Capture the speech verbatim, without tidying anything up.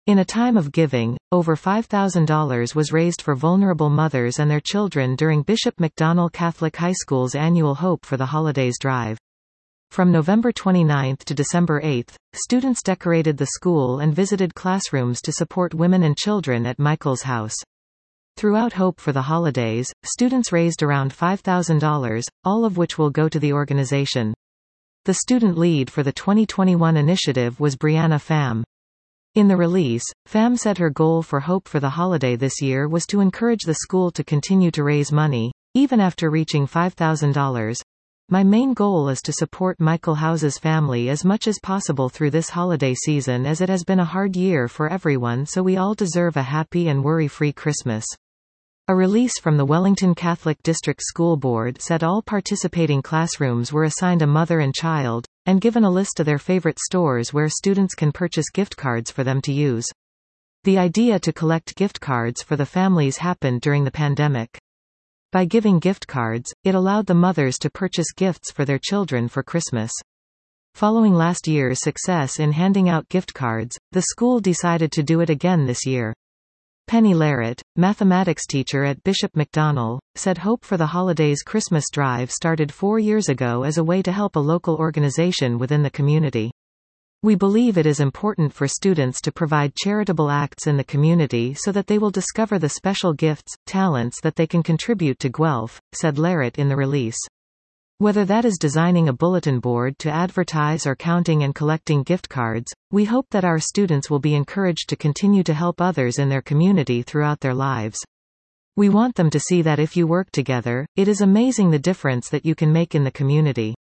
In a time of giving, over five thousand dollars was raised for vulnerable mothers and their children during Bishop McDonnell Catholic High School's annual Hope for the Holidays drive. From November twenty-ninth to December eighth, students decorated the school and visited classrooms to support women and children at Michael's house. Throughout Hope for the Holidays, students raised around five thousand dollars, all of which will go to the organization. The student lead for the twenty twenty-one initiative was Brianna Pham. In the release, Pham said her goal for Hope for the Holiday this year was to encourage the school to continue to raise money, even after reaching five thousand dollars. My main goal is to support Michael House's family as much as possible through this holiday season, as it has been a hard year for everyone, so we all deserve a happy and worry-free Christmas. A release from the Wellington Catholic District School Board said all participating classrooms were assigned a mother and child, and given a list of their favorite stores where students can purchase gift cards for them to use. The idea to collect gift cards for the families happened during the pandemic. By giving gift cards, it allowed the mothers to purchase gifts for their children for Christmas. Following last year's success in handing out gift cards, the school decided to do it again this year. Penny Larrett, mathematics teacher at Bishop McDonnell, said Hope for the Holidays Christmas Drive started four years ago as a way to help a local organization within the community. We believe it is important for students to provide charitable acts in the community so that they will discover the special gifts, talents that they can contribute to Guelph, said Larrett in the release. Whether that is designing a bulletin board to advertise or counting and collecting gift cards, we hope that our students will be encouraged to continue to help others in their community throughout their lives. We want them to see that if you work together, it is amazing the difference that you can make in the community.